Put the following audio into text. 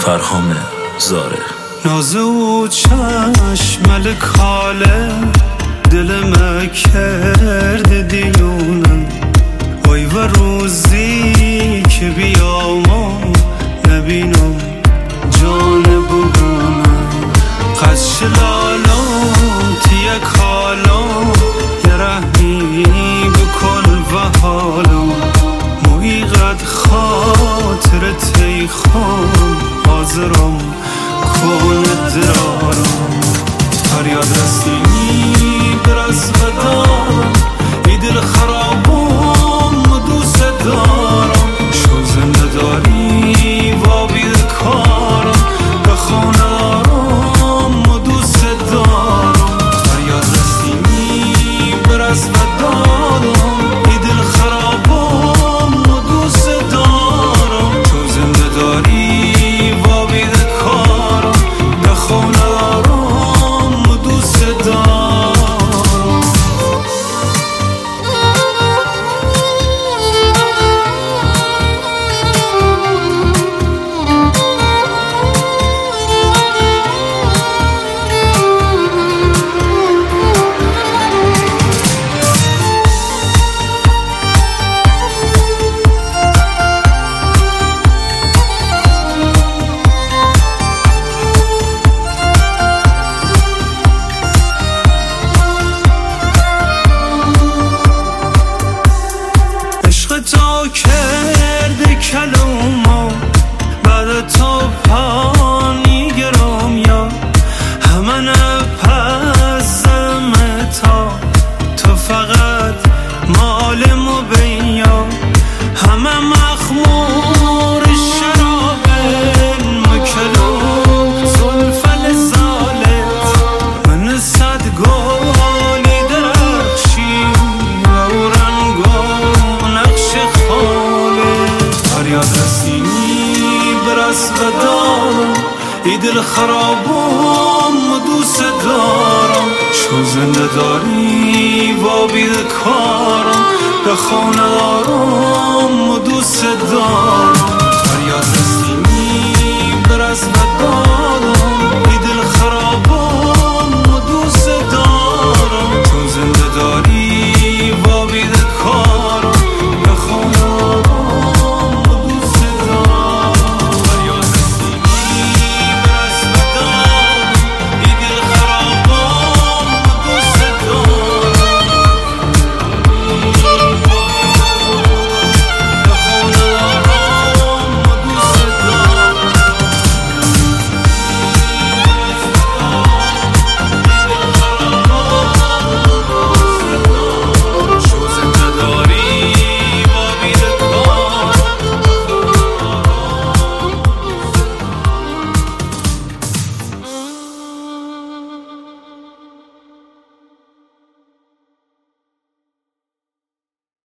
فرهام زاره. ناز او چشم کاله دلم کرده دیونم، وای و روزی که بیام نبینم جان بگونم. قدش لالام تیه کالام یه رحمی بکن و حالم، مویقت خاطرت ای خام حاضرم کن درارم. فریاد رسیمی برس بدارم، ای دل خرابم دوست دارم. شو زنده داری و بید کارم، به خانه دارم دوست دارم. فریاد رسیمی برس بدارم، ای دل خرابم دوست دارم. شو زنده داری و بید کارم، به خانه دارم دوست دارم. تا کرده کلوما بعد تو پانی گرام یا همه نپزم تا تو فقط مال ما بیا. همه مخمور شراب مکلوم زلفل زالت من صد گالی درخشی و رنگا نقش خاله. فریاد رسیمی برس بدارم، ای دل خرابم دوست دارم. شو زنده داری و بید کارم، به خانه دارم دوست دارم.